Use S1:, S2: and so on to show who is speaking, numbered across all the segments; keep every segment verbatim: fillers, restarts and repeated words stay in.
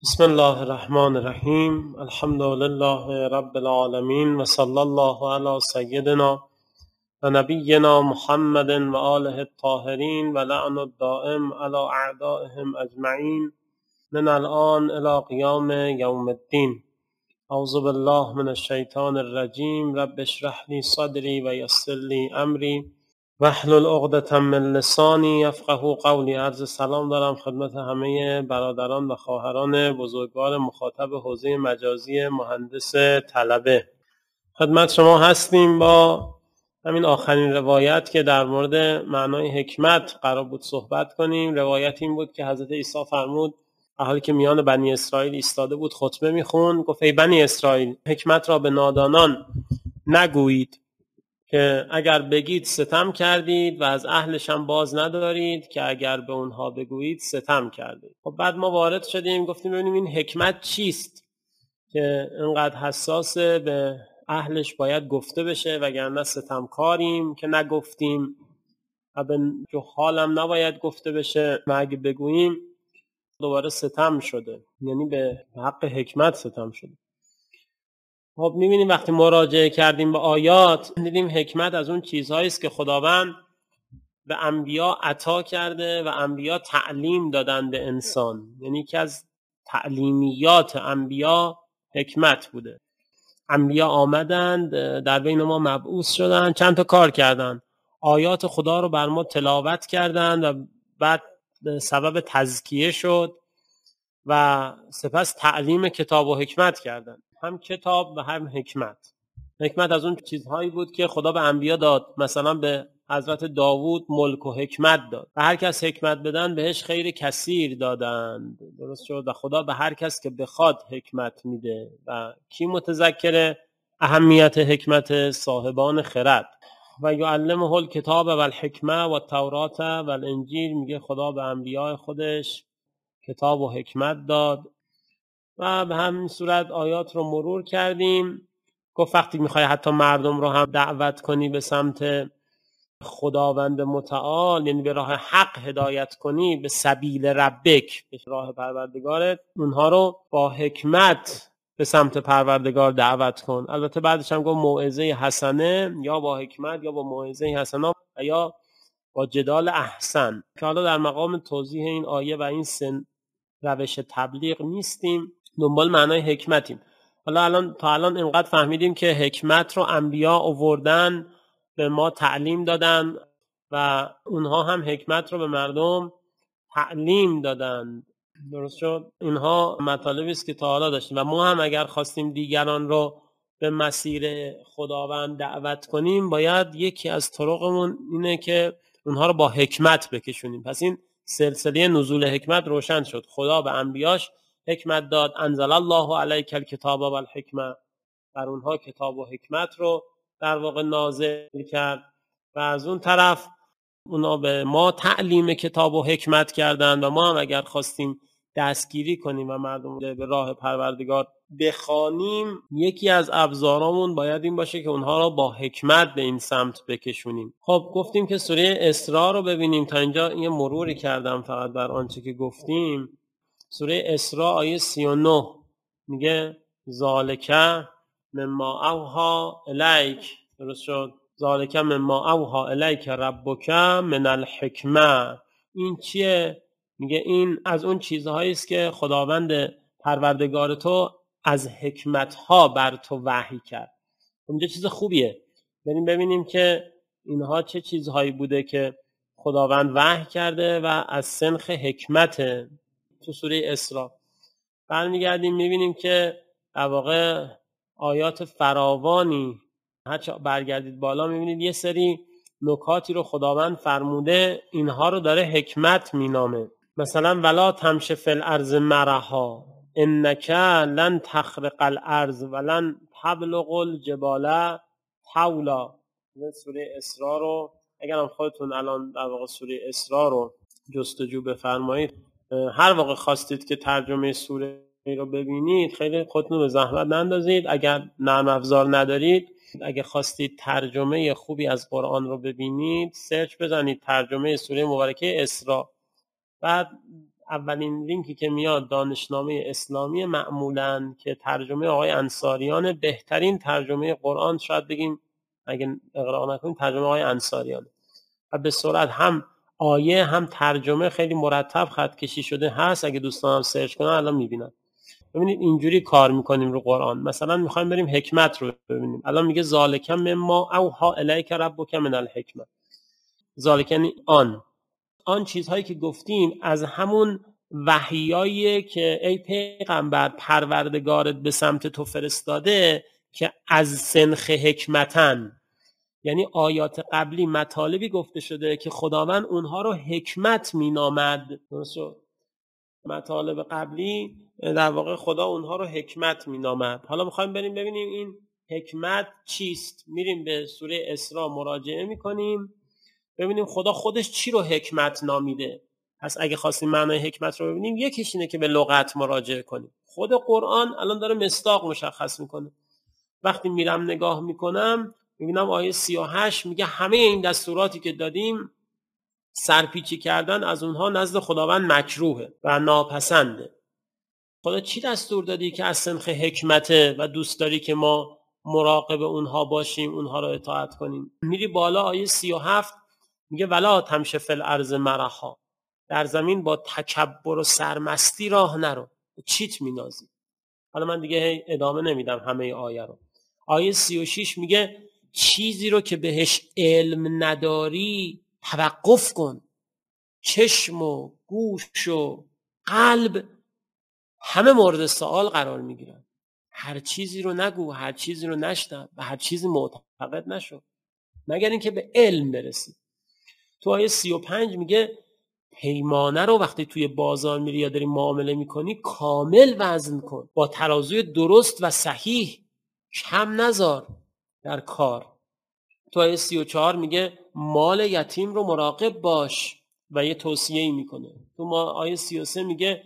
S1: بسم الله الرحمن الرحیم. الحمد لله رب العالمین و صلی الله علی سیدنا و نبینا محمد و آله الطاهرین و لعن الدائم علی اعدائهم اجمعین من الآن الی قیام یوم الدین. اعوذ بالله من الشیطان الرجیم. رب اشرح لی صدری و یسر لی امری واحلل عقدة من لسانی یفقهوا قولی. عرض سلام دارم خدمت همه برادران و خواهران بزرگوار مخاطب حوزه مجازی مهندس طلبه. خدمت شما هستیم با همین آخرین روایت که در مورد معنای حکمت قرار بود صحبت کنیم. روایت این بود که حضرت عیسی فرمود در حالی که میان بنی اسرائیل ایستاده بود خطبه میخوند، گفت ای بنی اسرائیل، حکمت را به نادانان نگویید که اگر بگید ستم کردید و از اهلش هم باز ندارید، که اگر به اونها بگویید ستم کردید. خب بعد ما وارد شدیم، گفتیم ببینیم این حکمت چیست که اینقدر حساس به اهلش باید گفته بشه، وگرنه ستمکاریم که نگفتیم و به جهال هم نباید گفته بشه و اگه بگوییم دوباره ستم شده، یعنی به حق حکمت ستم شده. خب می‌بینیم وقتی مراجعه کردیم به آیات دیدیم حکمت از اون چیزهایی است که خداوند به انبیا عطا کرده و انبیا تعلیم دادن به انسان، یعنی یکی از تعلیمیات انبیا حکمت بوده. انبیا آمدند در بین ما مبعوث شدن، چند تا کار کردن، آیات خدا رو بر ما تلاوت کردند و بعد سبب تزکیه شد و سپس تعلیم کتاب و حکمت کردند، هم کتاب و هم حکمت. حکمت از اون چیزهایی بود که خدا به انبیا داد، مثلا به حضرت داوود ملک و حکمت داد و هر کس حکمت بدن بهش خیر کثیر دادند، درست شد؟ و خدا به هر کس که بخواد حکمت میده. و کی متذکر اهمیت حکمت؟ صاحبان خرد. و یعلمه الکتاب و الحکمه و التورات و الانجیل، میگه خدا به انبیاء خودش کتاب و حکمت داد. و به همین صورت آیات رو مرور کردیم. گفت وقتی میخوای حتی مردم رو هم دعوت کنی به سمت خداوند متعال، یعنی به راه حق هدایت کنی، به سبیل ربک، به راه پروردگارت، اونها رو با حکمت به سمت پروردگار دعوت کن. البته بعدش هم گفت موعظه حسنه، یا با حکمت یا با موعظه حسنه یا با جدال احسن، که حالا در مقام توضیح این آیه و این سن روش تبلیغ نیستیم، دنبال معنای حکمتیم. حالا الان تا الان اینقدر فهمیدیم که حکمت رو انبیا آوردن به ما تعلیم دادن و اونها هم حکمت رو به مردم تعلیم دادن، درست شد؟ اینها مطالبی است که تا حالا داشتیم و ما هم اگر خواستیم دیگران رو به مسیر خداوند دعوت کنیم باید یکی از طرقمون اینه که اونها رو با حکمت بکشونیم. پس این سلسله نزول حکمت روشن شد. خدا به انبیاش حکمت داد، انزل الله علیک الکتاب و الحکمه، بر اونها کتاب و حکمت رو در واقع نازل کرد و از اون طرف اونا به ما تعلیم کتاب و حکمت کردن و ما هم اگر خواستیم دستگیری کنیم و مردم به راه پروردگار بخوانیم، یکی از ابزارامون باید این باشه که اونها رو با حکمت به این سمت بکشونیم. خب گفتیم که سوره اسراء رو ببینیم. تا اینجا یه مروری کردم فقط بر آنچه که گفتیم. سوره اسراء آیه سی و نه میگه ذالک مما اوحی الیک، درست شد؟ ذالک مما اوحی الیک ربک من الحکمه. این چیه؟ میگه این از اون چیزهایی است که خداوند پروردگار تو از حکمتها بر تو وحی کرد. اونجا چیز خوبیه. بریم ببینیم که اینها چه چیزهایی بوده که خداوند وحی کرده و از سنخ حکمت. تو سوره اسراء برمیگردیم میبینیم که در واقع آیات فراوانی، هرچه برگردید بالا میبینید یه سری نکاتی رو خداوند فرموده، اینها رو داره حکمت مینامه. مثلا ولا تمش فی الارض مرحا انک لن تخرق الارض ولن تبلغ الجبال طولا. سوره اسراء رو اگر هم خودتون الان در واقع سوره اسراء رو جستجو بفرمایید، هر واقع خواستید که ترجمه سوره رو ببینید خیلی خودتون به زحمت نندازید. اگر نرم افزار ندارید، اگه خواستید ترجمه خوبی از قرآن رو ببینید، سرچ بزنید ترجمه سوره مبارکه اسراء. بعد اولین لینکی که میاد دانشنامه اسلامی معمولاً که ترجمه آقای انصاریان، بهترین ترجمه قرآن شاید بگیم اگه اقراق نکنیم ترجمه آقای انصاریان و به سرعت هم آیه هم ترجمه خیلی مرتب خط کشی شده هست. اگه دوستان هم سرچ کنن الان میبینن. ببینید اینجوری کار میکنیم رو قرآن. مثلا میخوایم بریم حکمت رو ببینیم، الان میگه ذالک مما اوحی الیک ربک من الحکمه. ذالک یعنی آن آن چیزهایی که گفتیم از همون وحیایی که ای پیغمبر پروردگارت به سمت تو فرستاده که از سنخ حکمتن، یعنی آیات قبلی مطالبی گفته شده که خداوند اونها رو حکمت مینامد. مطالب قبلی در واقع خدا اونها رو حکمت مینامد. حالا میخوایم بریم ببینیم این حکمت چیست. میریم به سوره اسراء مراجعه میکنیم ببینیم خدا خودش چی رو حکمت نامیده. پس اگه خواستیم معنای حکمت رو ببینیم یکیش اینه که به لغت مراجعه کنیم. خود قرآن الان داره مصداق مشخص میکنه. وقتی میرم نگاه میکنم میبینم آیه سی و هشت میگه همه این دستوراتی که دادیم سرپیچی کردن از اونها نزد خداوند مکروهه و ناپسنده. خدا چی دستور دادی که از سنخ حکمته و دوست داری که ما مراقب اونها باشیم، اونها رو اطاعت کنیم؟ میری بالا آیه سی و هفت میگه ولا تمشی فی الارض مرحا، در زمین با تکبر و سرمستی راه نرو. چیت مینازی؟ حالا من دیگه ادامه نمیدم همه آیه رو. آیه سی و شش میگه چیزی رو که بهش علم نداری توقف کن. چشم و گوش و قلب همه مورد سوال قرار میگیرن. هر چیزی رو نگو، هر چیزی رو نشنو، به هر چیزی معتقد نشو مگر اینکه به علم برسی. تو آیه سی و پنج میگه پیمانه رو وقتی توی بازار میری یا داری معامله میکنی کامل وزن کن، با ترازوی درست و صحیح، کم نذار در کار. تو آیه سی و چهار میگه مال یتیم رو مراقب باش و یه توصیه‌ای میکنه. تو ما آیه سی و سه میگه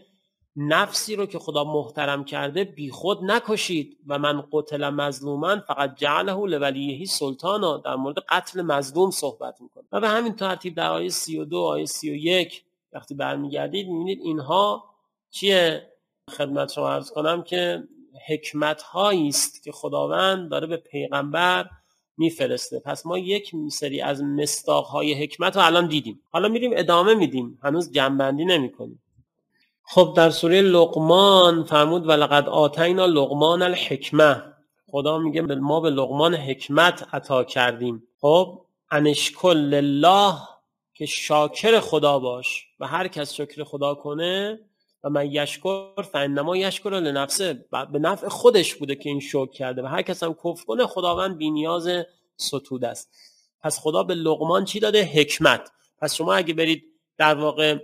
S1: نفسی رو که خدا محترم کرده بی خود نکشید و من قتل مظلوما فقط جعله لولیه سلطانا، در مورد قتل مظلوم صحبت میکنه. و به همین ترتیب در آیه سی و دو آیه سی و یک وقتی برمیگردید میبینید اینها چیه؟ خدمت شما عرض کنم که حکمت هایی است که خداوند داره به پیغمبر میفرسته. پس ما یک سری از مصداق های حکمت رو الان دیدیم، حالا میریم ادامه میدیم، هنوز جمع بندی نمی‌کنیم. خب در سوره لقمان فرمود ولقد آتینا لقمان الحکمه. خدا میگه ما به لقمان حکمت عطا کردیم. خب انشکر لله، که شاکر خدا باش و هر کس شکر خدا کنه و من یشکر فانما یشکر لنفسه، به نفع خودش بوده که این شکر کرده و هر کس هم کفر کنه خداوند بی‌نیاز ستود است. پس خدا به لقمان چی داده؟ حکمت. پس شما اگه برید در واقع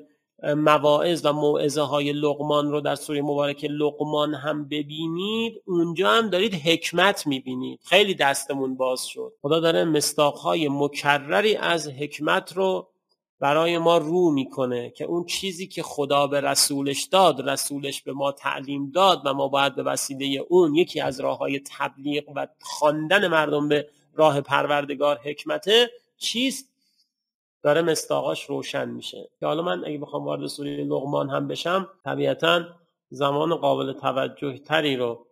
S1: مواعظ و موعظه های لقمان رو در سوره مبارکه لقمان هم ببینید، اونجا هم دارید حکمت میبینید. خیلی دستمون باز شد. خدا داره مصداق های مکرری از حکمت رو برای ما رو میکنه که اون چیزی که خدا به رسولش داد، رسولش به ما تعلیم داد و ما باید به وسیله اون، یکی از راههای تبلیغ و خواندن مردم به راه پروردگار حکمته، چیست؟ داره مصداقاش روشن میشه. که حالا من اگه بخوام وارد سوره لقمان هم بشم طبیعتاً زمان قابل توجه تری رو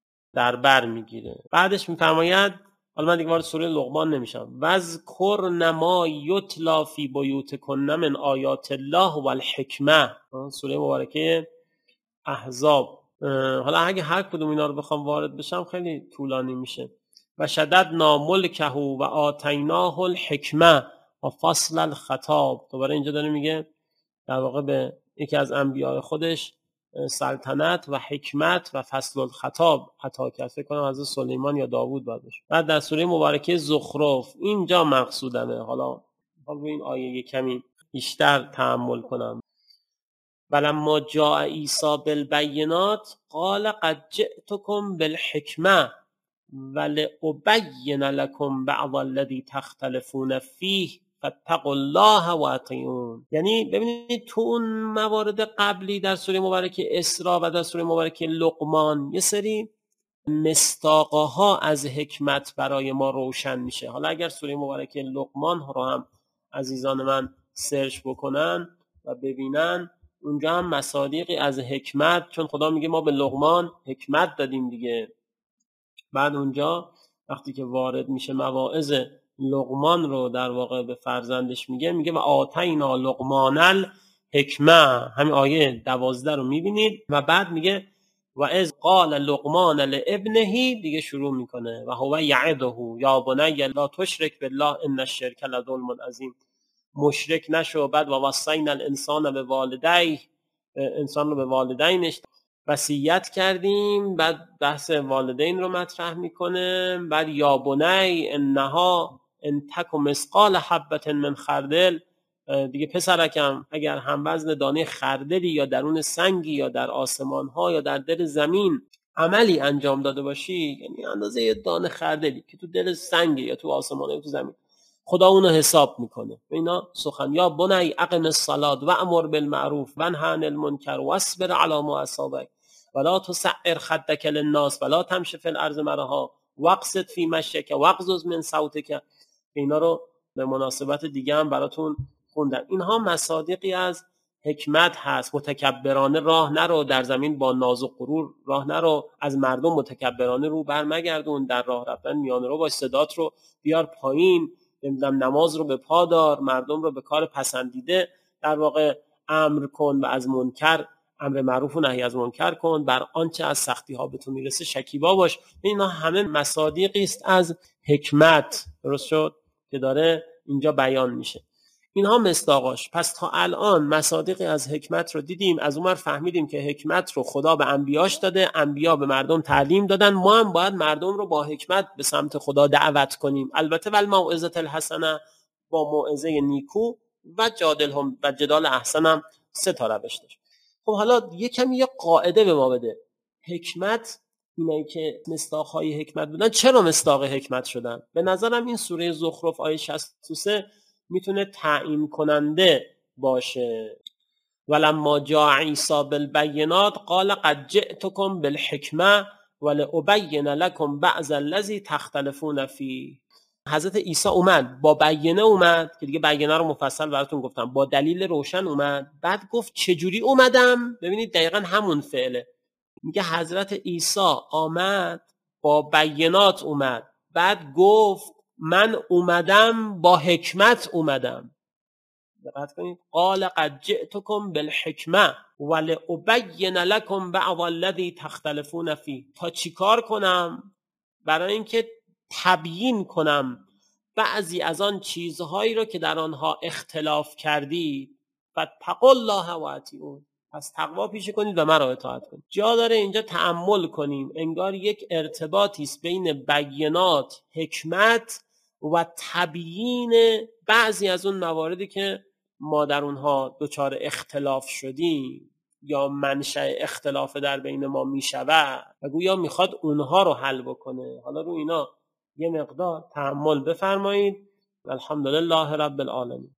S1: در بر میگیره. بعدش میفرماید، حالا من دیگه وارد سوره لقمان نمیشم، وذکرن ما یتلی فی بیوتکن من آیات الله والحکمه. سوره مبارکه احزاب. حالا اگه هر کدوم اینا رو بخوام وارد بشم خیلی طولانی میشه. و شددنا ملکه و آتیناه الحکمه و فصل الخطاب. دوباره اینجا داره میگه در واقع به یکی از انبیاء خودش سلطنت و حکمت و فصل الخطاب عطا کرد. فکر کنم از سلیمان یا داوود باید باشه. بعد در سوره مبارکه زخرف، اینجا مقصودمه. حالا حالا این آیه کمی بیشتر تأمل کنم. ولما جاء عیسی بالبینات قال قد جئتکم بالحکمه ولأبین لکم بعض الذی تختلفون فیه فاتقوا الله و اطیعون. یعنی ببینید تو اون موارد قبلی در سوره مبارکه اسراء و در سوره مبارکه لقمان یه سری مصداقها از حکمت برای ما روشن میشه. حالا اگر سوره مبارکه لقمان رو هم عزیزان من سرچ بکنن و ببینن اونجا هم مصادیقی از حکمت، چون خدا میگه ما به لقمان حکمت دادیم دیگه. بعد اونجا وقتی که وارد میشه مواعظ لقمان رو در واقع به فرزندش میگه، میگه و آتینا لقمان الحکمه، همین آیه دوازده رو میبینید. و بعد میگه و اذ قال لقمان لابنه، دیگه شروع میکنه و هو یعده یا بنی لا تشرک بالله ان الشرک لظلم عظیم، مشرک نشو. بعد و وصینا الانسان به والدیه، انسان رو به والدینش وصیت کردیم. بعد بحث والدین رو مطرح میکنه. بعد یا بنی انها ان تک مثقال حبه من خردل، دیگه پسرکم اگر هم وزن دانه خردلی یا درون سنگی یا در آسمان ها یا در دل زمین عملی انجام داده باشی، یعنی اندازه دانه خردلی که تو دل سنگ یا تو آسمان یا تو زمین، خدا اونو حساب میکنه. اینا سخن یا بنی اقم الصلاة و امر بالمعروف و انه عن المنکر واصبر علی ما اصابک ولا تسعر خدک للناس ولا تمشی فی الارض مرحا واقصد فی مشیک واغضض من صوتک. اینا رو به مناسبت دیگه هم براتون خوندم. اینها مصادیقی از حکمت هست. متکبرانه راه نرو، در زمین با ناز و غرور راه نرو، از مردم متکبرانه رو برمگردون، در راه رفتن میانه رو باش، صدات رو بیار پایین، نمیدونم نماز رو به پا دار، مردم رو به کار پسندیده در واقع امر کن و از منکر امر معروف و نهی از منکر کن، بر آنچه از سختی ها به تو میرسه شکیبا باش. اینا همه مصادیقی است از حکمت، درست شد، که داره اینجا بیان میشه. اینها مصداقاش. پس تا الان مصادیقی از حکمت رو دیدیم. از اونور فهمیدیم که حکمت رو خدا به انبیاش داده، انبیا به مردم تعلیم دادن، ما هم باید مردم رو با حکمت به سمت خدا دعوت کنیم. البته والموعظة الحسنه، با موعظه نیکو، و جادلهم و جدال احسن هم سه تا روش داشت. خب حالا یه کمی یه قاعده به ما بده. حکمت، اینایی که مصداقهای حکمت بودن چرا مصداق حکمت شدن؟ به نظرم این سوره زخرف آیه شصت و سه میتونه تعیین کننده باشه. ولما جاء عیسی بالبینات قال قد جئتکم بالحکمه ولابین لکم بعض الذی تختلفون فیه. حضرت عیسی اومد با بیانه، اومد که دیگه بیانه رو مفصل براتون گفتم، با دلیل روشن اومد. بعد گفت چجوری اومدم؟ ببینید دقیقاً همون فعله. میگه حضرت عیسی آمد با بیانات اومد، بعد گفت من اومدم با حکمت اومدم. دقت کنید، قال قد جئتکم بالحکمه ولابین لکم بعض الذی تختلفون فیه. تا چیکار کنم؟ برای اینکه تبیین کنم بعضی از آن چیزهایی رو که در آنها اختلاف کردید. فاتقوا الله و اطیعون، پس تقوا پیشه کنید و مرا اطاعت کنید. جا داره اینجا تأمل کنیم، انگار یک ارتباطی است بین بیانات، حکمت و تبیین بعضی از اون مواردی که ما در اونها دچار اختلاف شدیم یا منشأ اختلاف در بین ما میشود و گویا میخواد اونها رو حل بکنه. حالا رو اینا یه مقدار تأمل بفرمایید. الحمدلله رب العالمین.